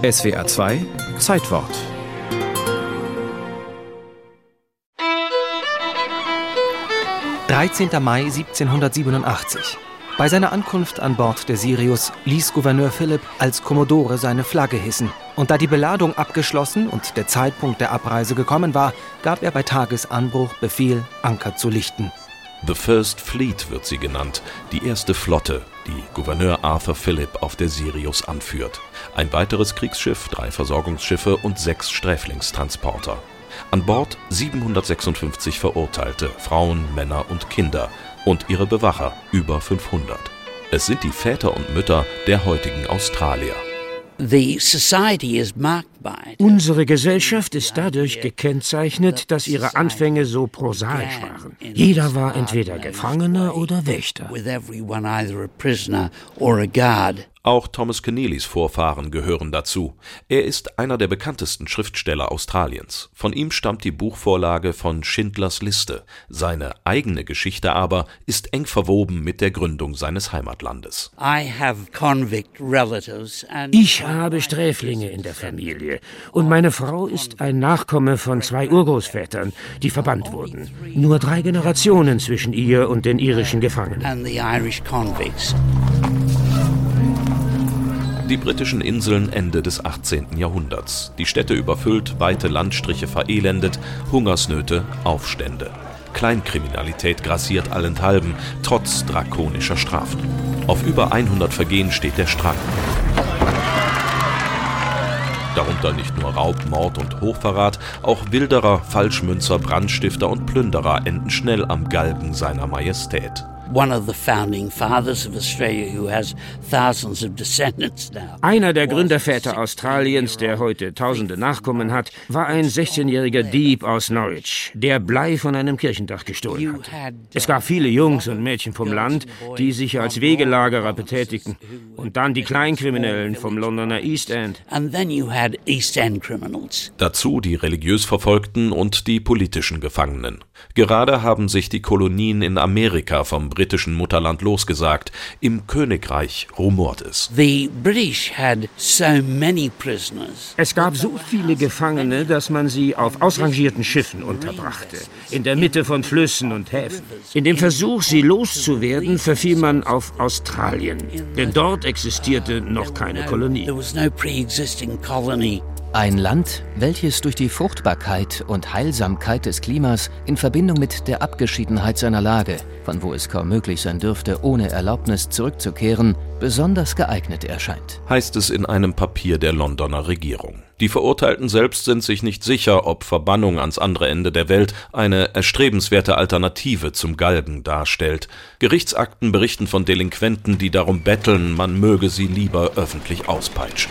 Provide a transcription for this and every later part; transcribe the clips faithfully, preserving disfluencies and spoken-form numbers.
S W R zwei Zeitwort. dreizehnter Mai siebzehnhundertsiebenundachtzig. Bei seiner Ankunft an Bord der Sirius ließ Gouverneur Philipp als Kommodore seine Flagge hissen. Und da die Beladung abgeschlossen und der Zeitpunkt der Abreise gekommen war, gab er bei Tagesanbruch Befehl, Anker zu lichten. The First Fleet wird sie genannt, die erste Flotte, die Gouverneur Arthur Phillip auf der Sirius anführt. Ein weiteres Kriegsschiff, drei Versorgungsschiffe und sechs Sträflingstransporter. An Bord siebenhundertsechsundfünfzig Verurteilte, Frauen, Männer und Kinder und ihre Bewacher, über fünfhundert. Es sind die Väter und Mütter der heutigen Australier. Unsere Gesellschaft ist dadurch gekennzeichnet, dass ihre Anfänge so prosaisch waren. Jeder war entweder Gefangener oder Wächter. Auch Thomas Keneallys Vorfahren gehören dazu. Er ist einer der bekanntesten Schriftsteller Australiens. Von ihm stammt die Buchvorlage von Schindlers Liste. Seine eigene Geschichte aber ist eng verwoben mit der Gründung seines Heimatlandes. Ich habe Sträflinge in der Familie und meine Frau ist ein Nachkomme von zwei Urgroßvätern, die verbannt wurden. Nur drei Generationen zwischen ihr und den irischen Gefangenen. Die britischen Inseln Ende des achtzehnten Jahrhunderts. Die Städte überfüllt, weite Landstriche verelendet, Hungersnöte, Aufstände. Kleinkriminalität grassiert allenthalben, trotz drakonischer Strafen. Auf über hundert Vergehen steht der Strang. Darunter nicht nur Raub, Mord und Hochverrat, auch Wilderer, Falschmünzer, Brandstifter und Plünderer enden schnell am Galgen seiner Majestät. Einer der Gründerväter Australiens, der heute tausende Nachkommen hat, war ein sechzehnjähriger Dieb aus Norwich, der Blei von einem Kirchendach gestohlen hat. Es gab viele Jungs und Mädchen vom Land, die sich als Wegelagerer betätigten. Und dann die Kleinkriminellen vom Londoner East End. Dazu die religiös Verfolgten und die politischen Gefangenen. Gerade haben sich die Kolonien in Amerika vom britischen Mutterland losgesagt. Im Königreich rumort es. Es gab so viele Gefangene, dass man sie auf ausrangierten Schiffen unterbrachte, in der Mitte von Flüssen und Häfen. In dem Versuch, sie loszuwerden, verfiel man auf Australien, denn dort existierte noch keine Kolonie. Ein Land, welches durch die Fruchtbarkeit und Heilsamkeit des Klimas in Verbindung mit der Abgeschiedenheit seiner Lage, von wo es kaum möglich sein dürfte, ohne Erlaubnis zurückzukehren, besonders geeignet erscheint. Heißt es in einem Papier der Londoner Regierung. Die Verurteilten selbst sind sich nicht sicher, ob Verbannung ans andere Ende der Welt eine erstrebenswerte Alternative zum Galgen darstellt. Gerichtsakten berichten von Delinquenten, die darum betteln, man möge sie lieber öffentlich auspeitschen.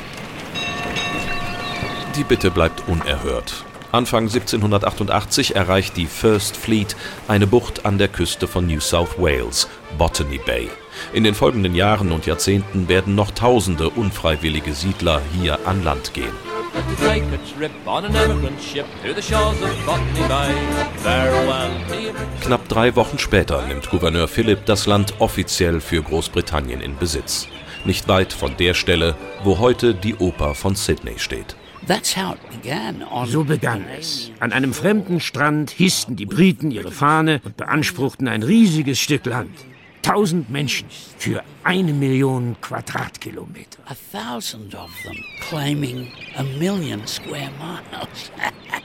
Die Bitte bleibt unerhört. Anfang siebzehnhundertachtundachtzig erreicht die First Fleet eine Bucht an der Küste von New South Wales, Botany Bay. In den folgenden Jahren und Jahrzehnten werden noch tausende unfreiwillige Siedler hier an Land gehen. Knapp drei Wochen später nimmt Gouverneur Phillip das Land offiziell für Großbritannien in Besitz. Nicht weit von der Stelle, wo heute die Oper von Sydney steht. So begann es. An einem fremden Strand hissten die Briten ihre Fahne und beanspruchten ein riesiges Stück Land. Tausend Menschen für eine Million Quadratkilometer. A thousand of them claiming a million square miles.